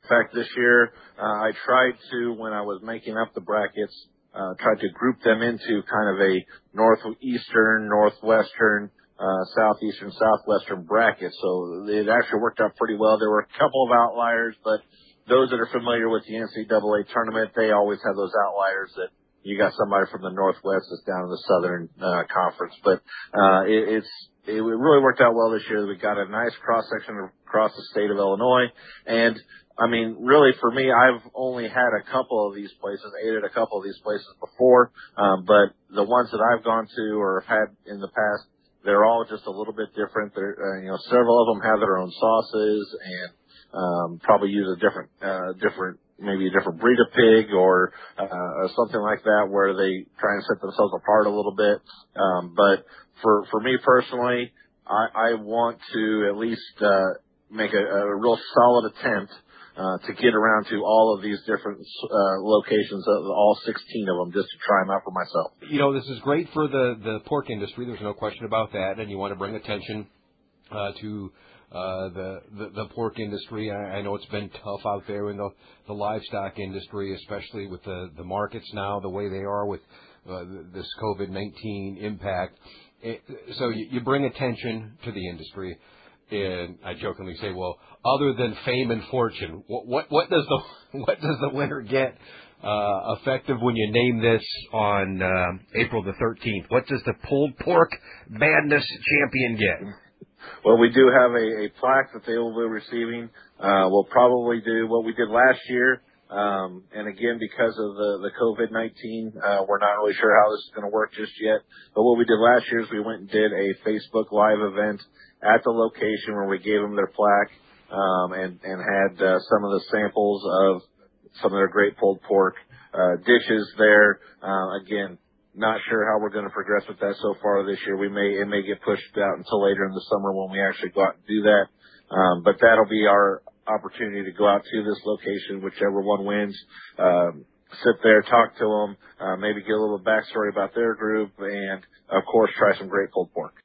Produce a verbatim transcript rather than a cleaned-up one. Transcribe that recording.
In fact, this year, uh, I tried to, when I was making up the brackets, uh, tried to group them into kind of a northeastern, northwestern, uh, southeastern, southwestern bracket. So it actually worked out pretty well. There were a couple of outliers, but those that are familiar with the N C double A tournament, they always have those outliers that you got somebody from the Northwest that's down in the Southern uh, Conference. But uh, it, it's it really worked out well this year. We got a nice cross-section across the state of Illinois. And, I mean, really for me, I've only had a couple of these places, ate at a couple of these places before. Um, but the ones that I've gone to or had in the past, they're all just a little bit different. They're, uh, you know, several of them have their own sauces and um, probably use a different, uh, different, maybe a different breed of pig or uh, something like that, where they try and set themselves apart a little bit. Um, but for for me personally, I, I want to at least uh, make a, a real solid attempt uh, to get around to all of these different uh, locations, uh, all sixteen of them, just to try them out for myself. You know, this is great for the, the pork industry. There's no question about that. And you want to bring attention uh, to uh, the, the the pork industry. I, I know it's been tough out there in the, the livestock industry, especially with the, the markets now the way they are with uh, this COVID nineteen impact. It, so you, you bring attention to the industry. And I jokingly say, well, other than fame and fortune, what what, what does the what does the winner get uh, effective when you name this on uh, April the thirteenth? What does the pulled pork madness champion get? Well, we do have a, a plaque that they will be receiving. Uh, we'll probably do what we did last year. Um, and again, because of the, the COVID nineteen, uh, we're not really sure how this is going to work just yet. But what we did last year is we went and did a Facebook Live event at the location where we gave them their plaque, um, and, and had, uh, some of the samples of some of their great pulled pork, uh, dishes there. Uh, again, not sure how we're going to progress with that so far this year. We may, it may get pushed out until later in the summer when we actually go out and do that. Um, but that'll be our opportunity to go out to this location, whichever one wins, um, sit there, talk to them, uh, maybe get a little backstory about their group, and, of course, try some great pulled pork.